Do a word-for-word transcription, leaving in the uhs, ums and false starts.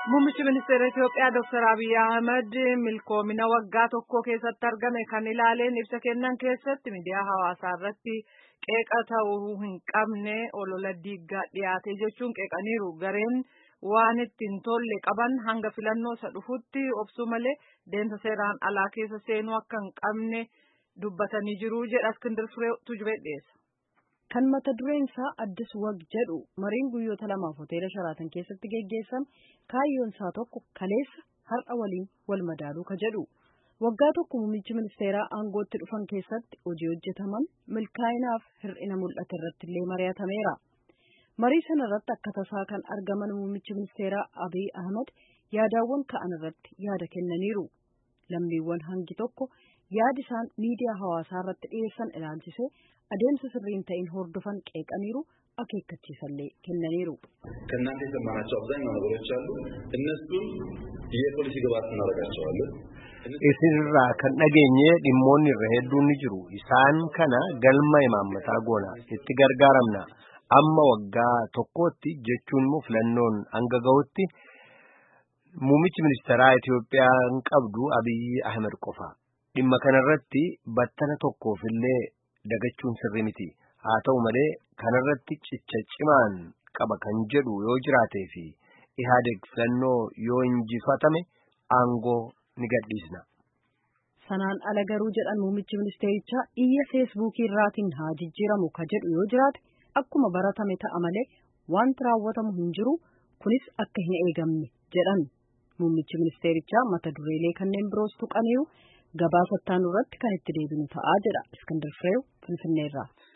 Muummichi Ministeera Itoophiyaa Dr. Abiy Ahmed milkoomina waggaa tokko keessatti argame kan ilaaleen ibsa kennan keessatti miidiyaa hawaasaa irratti qeeqa ta'uu hin qabne olola diiggaa dhiyaate jechuun qeeqaniiru. Gareen waan ittiin tolle qaban hanga filannoo isa dhufutti obsu malee deemsa seeraan alaa keessa seenuu akka hin qabne dubbatanii jiru jedha Iskindir Fireew Tujubee dhiyeessa. Kan mata dureen isaa addis wag jedhu mariin guyyoota lamaaf hoteela Sharaatan keessatti geggeessame kaayyoon isaa tokko kaleessa har'a waliin wal madaaluu ka jedhu. Waggaa tokko muummichi ministeeraa aangootti dhufan keessatti hojii hojjetaman milkaa'inaaf hir'ina mul'ate irratti illee mari'atameera. Marii sana irratti akka tasaa kan argaman muummichi ministeeraa Abiy Ahmed yaadawwan ka'an irratti yaada kennaniiru. Lammiiwwan hangi tokko yaadi isaan miidiyaa hawaasaa irratti dhiyeessan ilaalchisee adeemsa sirriin ta'in hordofan qeeqaniiru akeekkachiisallee kennaniiru. ከእናንተ የሰማናቸው አብዛኛው ነገሮች አሉ እነሱን የፖሊሲ ግብዓት እናደርጋቸዋለን Isinirraa kan dhageenye dhimmoonni irra hedduun ni jiru. Isaan kana galma imaammataa goona itti gargaaramna. Amma waggaa tokkootti jechuun immoo filannoon hanga gahutti muummichi ministeeraa Itoophiyaan qabdu Abiy Ahmed qofa. Dhimma kanarratti battana tokkoofillee dagachuun sirrii miti. Haa ta'u malee kanarratti cicha cimaan qaba kan jedhu yoo jiraatee fi Ihaadeg filannoo yoo injifatame aangoo ni gadhiisna. Sanaan ala garuu jedhan muummichi ministeerichaa iyya feesbuukii irraatiin haa jijjiiramu ka jedhu yoo jiraate akkuma baratame ta'a malee wanti raawwatamu hin jiru kunis akka hin eegamne jedhan. Muummichi ministeerichaa mata dureelee kanneen biroos tuqaniiru gabaasa ittaanu irratti kan itti deebinu ta'a jedha Iskindir Fireew Finfinneerraa.